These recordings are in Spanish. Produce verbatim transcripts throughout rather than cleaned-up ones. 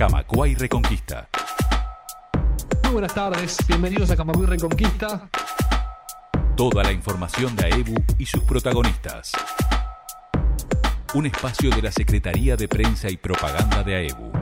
Camacuay Reconquista. Muy buenas tardes, bienvenidos a Camacuay Reconquista. Toda la información de AEBU y sus protagonistas. Un espacio de la Secretaría de Prensa y Propaganda de AEBU.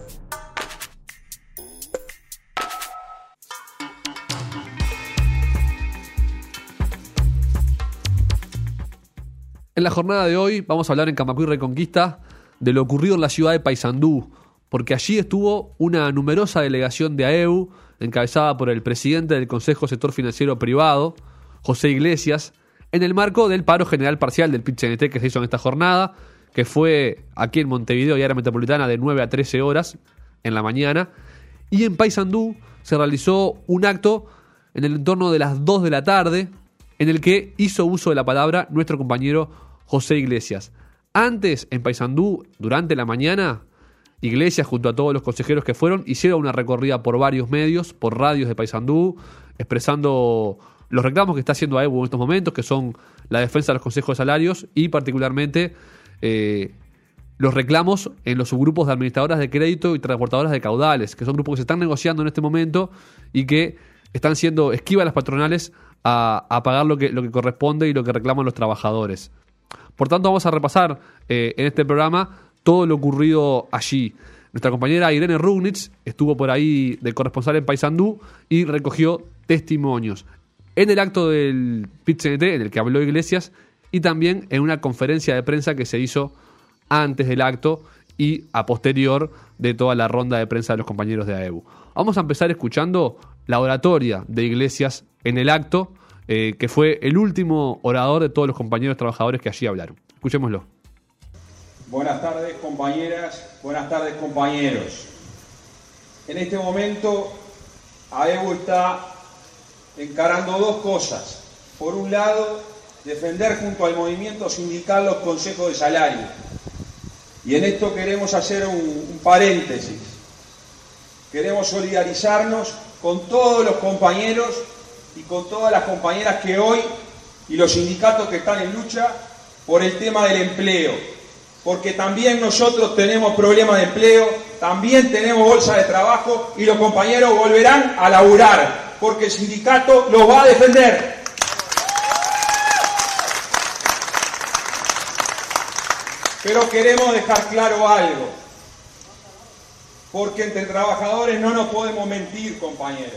En la jornada de hoy vamos a hablar en Camacuay Reconquista de lo ocurrido en la ciudad de Paysandú, porque allí estuvo una numerosa delegación de AEBU encabezada por el presidente del Consejo Sector Financiero Privado, José Iglesias, en el marco del paro general parcial del P I T C N T que se hizo en esta jornada, que fue aquí en Montevideo y área metropolitana de nueve a trece horas en la mañana, y en Paysandú se realizó un acto en el entorno de las dos de la tarde, en el que hizo uso de la palabra nuestro compañero José Iglesias. Antes, en Paysandú, durante la mañana, Iglesias, junto a todos los consejeros que fueron, hicieron una recorrida por varios medios, por radios de Paysandú, expresando los reclamos que está haciendo AEBU en estos momentos, que son la defensa de los consejos de salarios y particularmente eh, los reclamos en los subgrupos de administradoras de crédito y transportadoras de caudales, que son grupos que se están negociando en este momento y que están siendo esquivas las patronales a, a pagar lo que, lo que corresponde y lo que reclaman los trabajadores. Por tanto, vamos a repasar eh, en este programa todo lo ocurrido allí. Nuestra compañera Irene Rugnitz estuvo por ahí de corresponsal en Paysandú y recogió testimonios en el acto del P I T C N T, en el que habló Iglesias, y también en una conferencia de prensa que se hizo antes del acto y a posterior de toda la ronda de prensa de los compañeros de AEBU. Vamos a empezar escuchando la oratoria de Iglesias en el acto, eh, que fue el último orador de todos los compañeros trabajadores que allí hablaron. Escuchémoslo. Buenas tardes, compañeras, buenas tardes, compañeros. En este momento, AEBU está encarando dos cosas. Por un lado, defender junto al movimiento sindical los consejos de salario. Y en esto queremos hacer un, un paréntesis. Queremos solidarizarnos con todos los compañeros y con todas las compañeras que hoy, y los sindicatos que están en lucha por el tema del empleo. Porque también nosotros tenemos problemas de empleo, también tenemos bolsa de trabajo y los compañeros volverán a laburar, porque el sindicato los va a defender. Pero queremos dejar claro algo, porque entre trabajadores no nos podemos mentir, compañeros.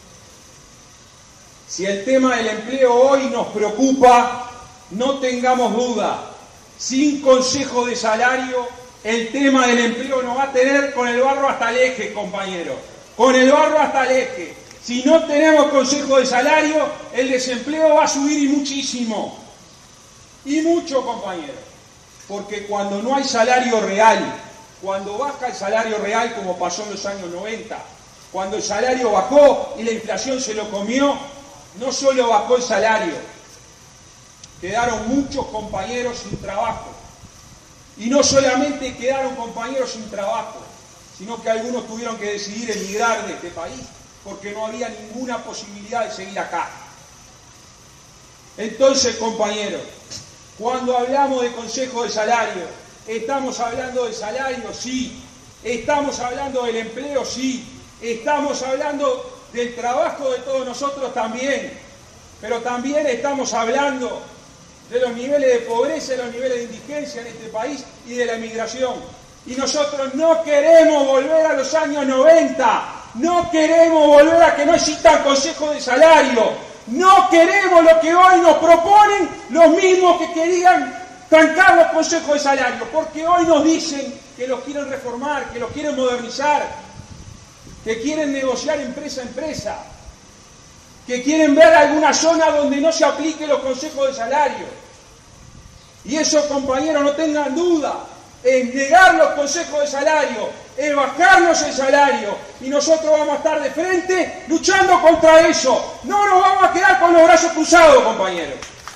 Si el tema del empleo hoy nos preocupa, no tengamos duda. Sin consejo de salario, el tema del empleo nos va a tener con el barro hasta el eje, compañeros. Con el barro hasta el eje. Si no tenemos consejo de salario, el desempleo va a subir y muchísimo. Y mucho, compañeros. Porque cuando no hay salario real, cuando baja el salario real, como pasó en los años noventa, cuando el salario bajó y la inflación se lo comió, no solo bajó el salario, quedaron muchos compañeros sin trabajo. Y no solamente quedaron compañeros sin trabajo, sino que algunos tuvieron que decidir emigrar de este país porque no había ninguna posibilidad de seguir acá. Entonces, compañeros, cuando hablamos de consejo de salario, ¿estamos hablando de salario? Sí. ¿Estamos hablando del empleo? Sí. ¿Estamos hablando del trabajo de todos nosotros? También. Pero también estamos hablando de los niveles de pobreza, de los niveles de indigencia en este país y de la emigración. Y nosotros no queremos volver a los años noventa, no queremos volver a que no existan consejos de salario, no queremos lo que hoy nos proponen los mismos que querían trancar los consejos de salario, porque hoy nos dicen que los quieren reformar, que los quieren modernizar, que quieren negociar empresa a empresa, que quieren ver alguna zona donde no se apliquen los consejos de salario. Y eso, compañeros, no tengan duda, es negar los consejos de salario, es bajarnos el salario, y nosotros vamos a estar de frente luchando contra eso. No nos vamos a quedar con los brazos cruzados, compañeros.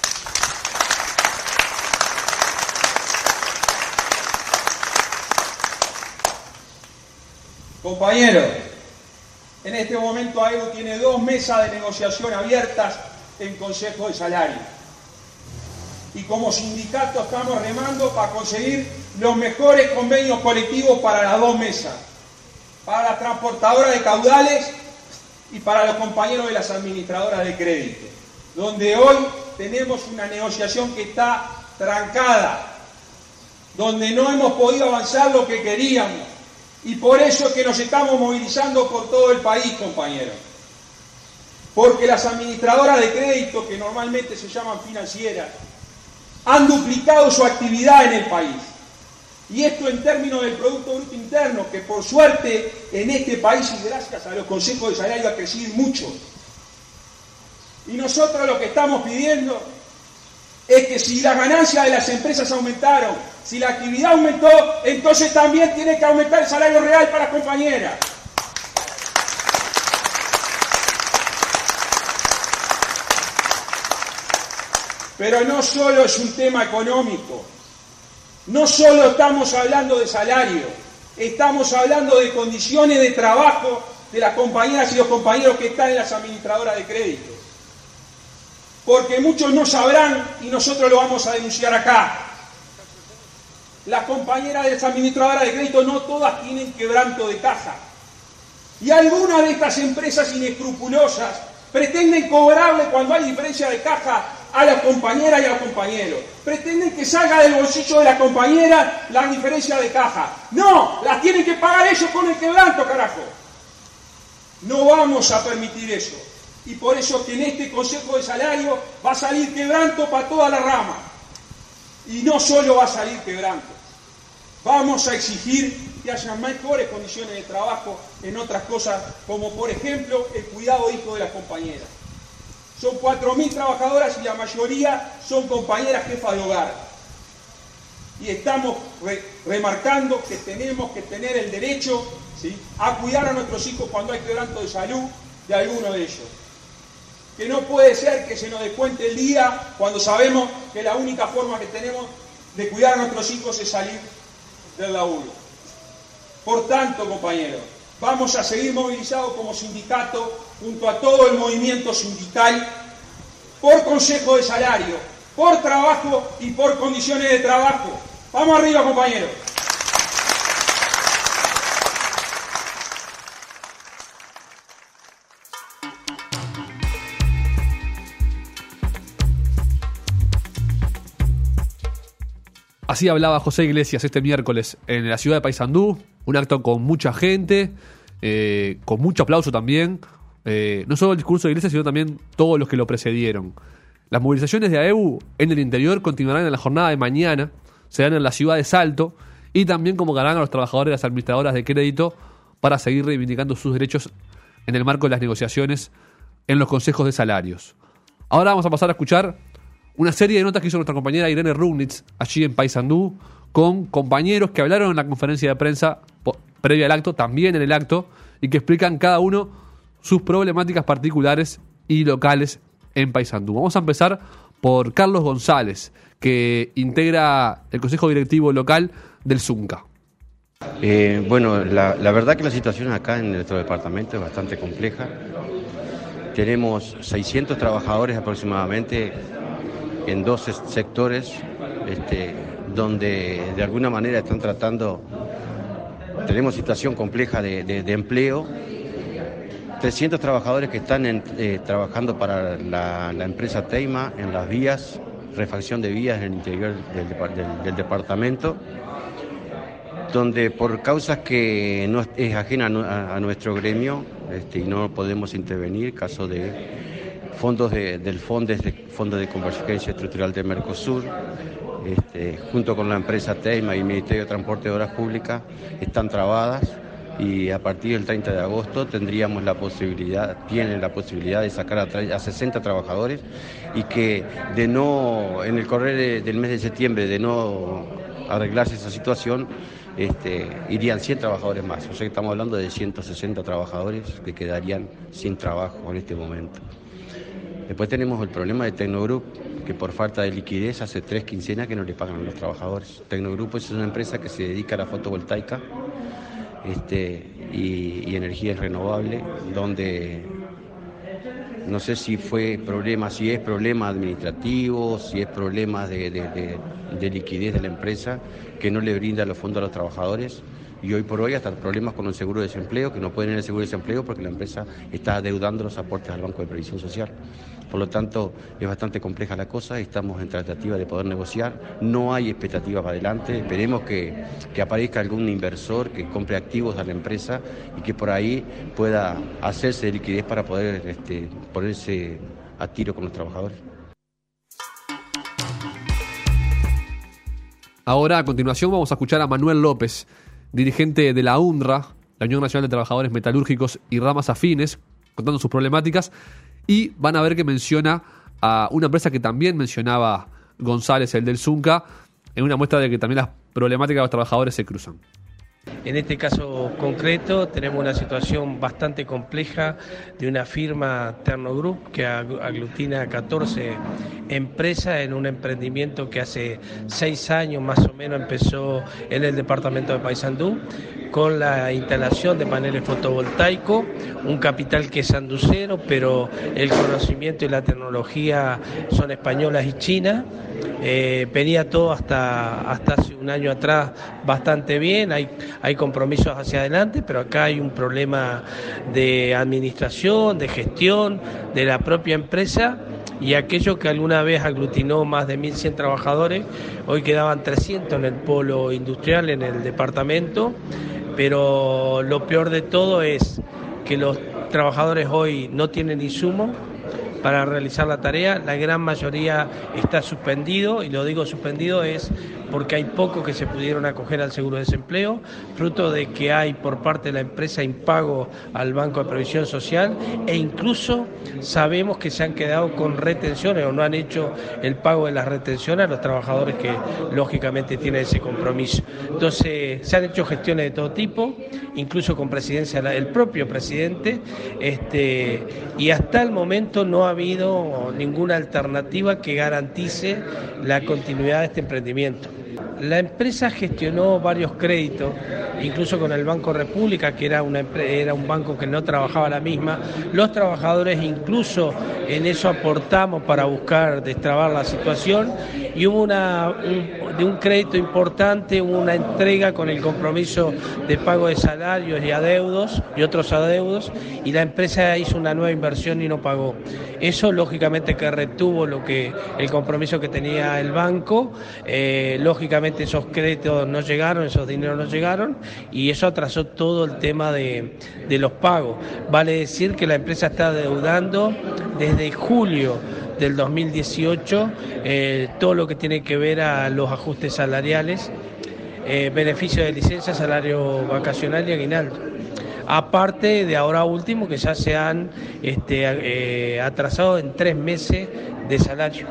Compañeros, en este momento AEBU tiene dos mesas de negociación abiertas en Consejo de Salario. Y como sindicato estamos remando para conseguir los mejores convenios colectivos para las dos mesas. para las transportadoras de caudales y para los compañeros de las administradoras de crédito, donde hoy tenemos una negociación que está trancada, donde no hemos podido avanzar lo que queríamos, y por eso es que nos estamos movilizando por todo el país, compañeros. Porque las administradoras de crédito, que normalmente se llaman financieras, han duplicado su actividad en el país. Y esto en términos del Producto Bruto Interno, que por suerte en este país y gracias a los consejos de salario ha crecido mucho. Y nosotros lo que estamos pidiendo es que si las ganancias de las empresas aumentaron, si la actividad aumentó, entonces también tiene que aumentar el salario real para las compañeras. Pero no solo es un tema económico, no solo estamos hablando de salario, estamos hablando de condiciones de trabajo de las compañeras y los compañeros que están en las administradoras de crédito. Porque muchos no sabrán y nosotros lo vamos a denunciar acá. Las compañeras de las administradoras de crédito no todas tienen quebranto de caja. Y algunas de estas empresas inescrupulosas pretenden cobrarle cuando hay diferencia de caja a las compañeras y a los compañeros. Pretenden que salga del bolsillo de la compañera la diferencia de caja. No, las tienen que pagar ellos con el quebranto, carajo. No vamos a permitir eso. Y por eso que en este Consejo de Salario va a salir quebranto para toda la rama. Y no solo va a salir quebranto. Vamos a exigir que haya mejores condiciones de trabajo en otras cosas, como por ejemplo el cuidado hijo de las compañeras. Son cuatro mil trabajadoras y la mayoría son compañeras jefas de hogar. Y estamos re remarcando que tenemos que tener el derecho, ¿sí?, a cuidar a nuestros hijos cuando hay quebranto de salud de alguno de ellos. Que no puede ser que se nos descuente el día cuando sabemos que la única forma que tenemos de cuidar a nuestros hijos es salir del laburo. Por tanto, compañeros, vamos a seguir movilizados como sindicato junto a todo el movimiento sindical por consejo de salario, por trabajo y por condiciones de trabajo. ¡Vamos arriba, compañeros! Así hablaba José Iglesias este miércoles en la ciudad de Paysandú, un acto con mucha gente, eh, con mucho aplauso también, eh, no solo el discurso de Iglesias, sino también todos los que lo precedieron. Las movilizaciones de A E U en el interior continuarán en la jornada de mañana, serán en la ciudad de Salto, y también convocarán a los trabajadores de las administradoras de crédito para seguir reivindicando sus derechos en el marco de las negociaciones en los consejos de salarios. Ahora vamos a pasar a escuchar una serie de notas que hizo nuestra compañera Irene Rugnitz allí en Paysandú, con compañeros que hablaron en la conferencia de prensa previa al acto, también en el acto, y que explican cada uno sus problemáticas particulares y locales en Paysandú. Vamos a empezar por Carlos González, que integra el Consejo Directivo Local del Zunca. Eh, bueno, la, la verdad que la situación acá en nuestro departamento es bastante compleja. Tenemos seiscientos trabajadores aproximadamente en dos sectores, este, donde de alguna manera están tratando, tenemos situación compleja de, de, de empleo, trescientos trabajadores que están en, eh, trabajando para la, la empresa Teima en las vías, refacción de vías en el interior del, del, del departamento, donde por causas que no es ajena a, a nuestro gremio, este, y no podemos intervenir, caso de fondos de, del Fondo de, Fondo de Convergencia Estructural de Mercosur, este, junto con la empresa Teima y el Ministerio de Transporte y Obras Públicas, están trabadas, y a partir del treinta de agosto tendríamos la posibilidad, tienen la posibilidad de sacar a, a sesenta trabajadores, y que de no, en el correr de, del mes de septiembre, de no arreglarse esa situación, este, irían cien trabajadores más. O sea que estamos hablando de ciento sesenta trabajadores que quedarían sin trabajo en este momento. Después tenemos el problema de Tecnogroup, que por falta de liquidez hace tres quincenas que no le pagan a los trabajadores. Tecnogroup es una empresa que se dedica a la fotovoltaica este, y, y energías renovables, donde No sé si fue problema, si es problema administrativo, si es problema de, de, de, de liquidez de la empresa que no le brinda los fondos a los trabajadores. Y hoy por hoy hasta problemas con el seguro de desempleo, que no pueden ir al seguro de desempleo porque la empresa está adeudando los aportes al Banco de Previsión Social. Por lo tanto, es bastante compleja la cosa, estamos en tratativa de poder negociar, no hay expectativa para adelante, esperemos que, que aparezca algún inversor que compre activos a la empresa y que por ahí pueda hacerse de liquidez para poder este, ponerse a tiro con los trabajadores. Ahora, a continuación, vamos a escuchar a Manuel López, dirigente de la U N R A, la Unión Nacional de Trabajadores Metalúrgicos y Ramas Afines, contando sus problemáticas, y van a ver que menciona a una empresa que también mencionaba González, el del Zunca, en una muestra de que también las problemáticas de los trabajadores se cruzan. En este caso concreto tenemos una situación bastante compleja de una firma Terno Group que aglutina catorce empresas en un emprendimiento que hace seis años más o menos empezó en el departamento de Paysandú con la instalación de paneles fotovoltaicos, un capital que es sanducero, pero el conocimiento y la tecnología son españolas y chinas. Eh, venía todo hasta, hasta hace un año atrás bastante bien, hay, hay compromisos hacia adelante, pero acá hay un problema de administración, de gestión de la propia empresa, y aquello que alguna vez aglutinó más de mil cien trabajadores, hoy quedaban trescientos en el polo industrial, en el departamento, pero lo peor de todo es que los trabajadores hoy no tienen insumo para realizar la tarea, la gran mayoría está suspendido, y lo digo suspendido es porque hay pocos que se pudieron acoger al seguro de desempleo, fruto de que hay por parte de la empresa impago al Banco de Previsión Social, e incluso sabemos que se han quedado con retenciones o no han hecho el pago de las retenciones a los trabajadores que lógicamente tienen ese compromiso. Entonces se han hecho gestiones de todo tipo, incluso con presidencia, el propio presidente, este, y hasta el momento no ha habido ninguna alternativa que garantice la continuidad de este emprendimiento. La empresa gestionó varios créditos, incluso con el Banco República, que era, una, era un banco que no trabajaba la misma. Los trabajadores incluso en eso aportamos para buscar destrabar la situación, y hubo una, un, de un crédito importante, hubo una entrega con el compromiso de pago de salarios y adeudos y otros adeudos, y la empresa hizo una nueva inversión y no pagó. Eso lógicamente que retuvo lo que el compromiso que tenía el banco, eh, lógicamente esos créditos no llegaron, esos dineros no llegaron, y eso atrasó todo el tema de, de los pagos. Vale decir que la empresa está adeudando desde julio del dos mil dieciocho eh, todo lo que tiene que ver a los ajustes salariales, eh, beneficio de licencia, salario vacacional y aguinaldo. Aparte de ahora último que ya se han este, eh, atrasado en tres meses de salario.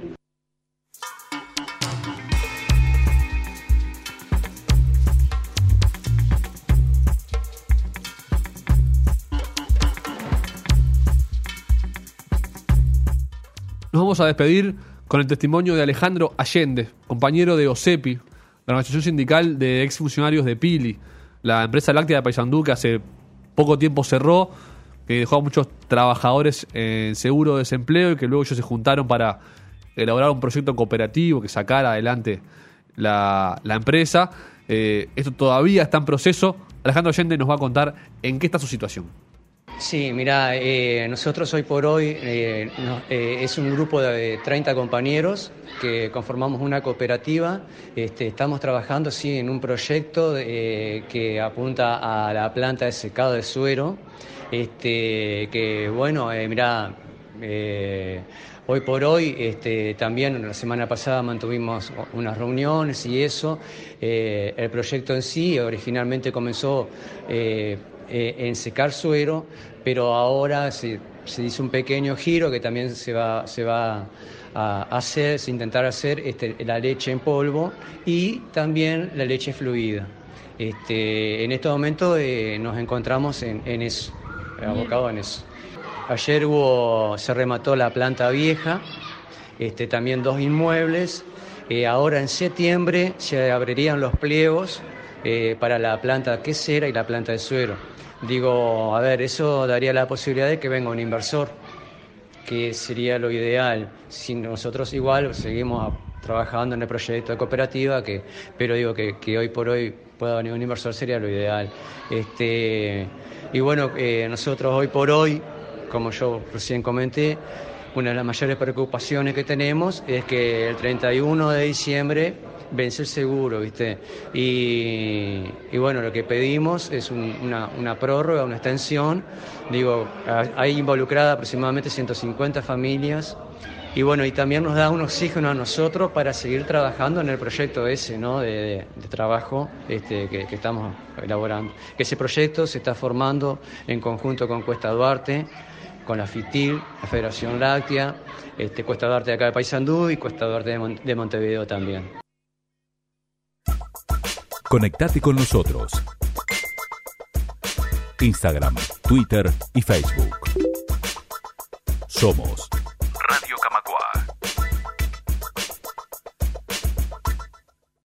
Nos vamos a despedir con el testimonio de Alejandro Allende, compañero de OSEPI, la organización sindical de exfuncionarios de Pili, la empresa láctea de Paysandú que hace poco tiempo cerró, que dejó a muchos trabajadores en seguro de desempleo y que luego ellos se juntaron para elaborar un proyecto cooperativo que sacara adelante la, la empresa. Eh, esto todavía está en proceso. Alejandro Allende nos va a contar en qué está su situación. Sí, mira, eh, nosotros hoy por hoy eh, no, eh, es un grupo de treinta compañeros que conformamos una cooperativa. Este, estamos trabajando sí, en un proyecto eh, que apunta a la planta de secado de suero. Este, que bueno, eh, mira, eh, hoy por hoy este, también la semana pasada mantuvimos unas reuniones y eso. Eh, el proyecto en sí originalmente comenzó eh, eh, en secar suero, pero ahora se, se hizo un pequeño giro que también se va, se va a hacer, se intentar hacer este, la leche en polvo y también la leche fluida. Este, en este momento eh, nos encontramos en, en eso, abocados en eso. Ayer hubo, se remató la planta vieja, este, también dos inmuebles. Eh, ahora en septiembre se abrirían los pliegos eh, para la planta quesera y la planta de suero. Digo, a ver, eso daría la posibilidad de que venga un inversor. que sería lo ideal. Si nosotros igual seguimos trabajando en el proyecto de cooperativa, que, pero digo que, que hoy por hoy pueda venir un inversor sería lo ideal. Este, y bueno, eh, nosotros hoy por hoy, como yo recién comenté, una de las mayores preocupaciones que tenemos es que el treinta y uno de diciembre vence el seguro, ¿viste? Y, y bueno, lo que pedimos es un, una, una prórroga, una extensión. Digo, hay involucrada aproximadamente ciento cincuenta familias. Y bueno, y también nos da un oxígeno a nosotros para seguir trabajando en el proyecto ese, ¿no? de, de, de trabajo este, que, que estamos elaborando. Ese proyecto se está formando en conjunto con Cuesta Duarte, con la FITIL, la Federación Láctea, este, Cuesta Duarte de acá de Paysandú y Cuesta Duarte de, Mon- de Montevideo también. Conectate con nosotros. Instagram, Twitter y Facebook. Somos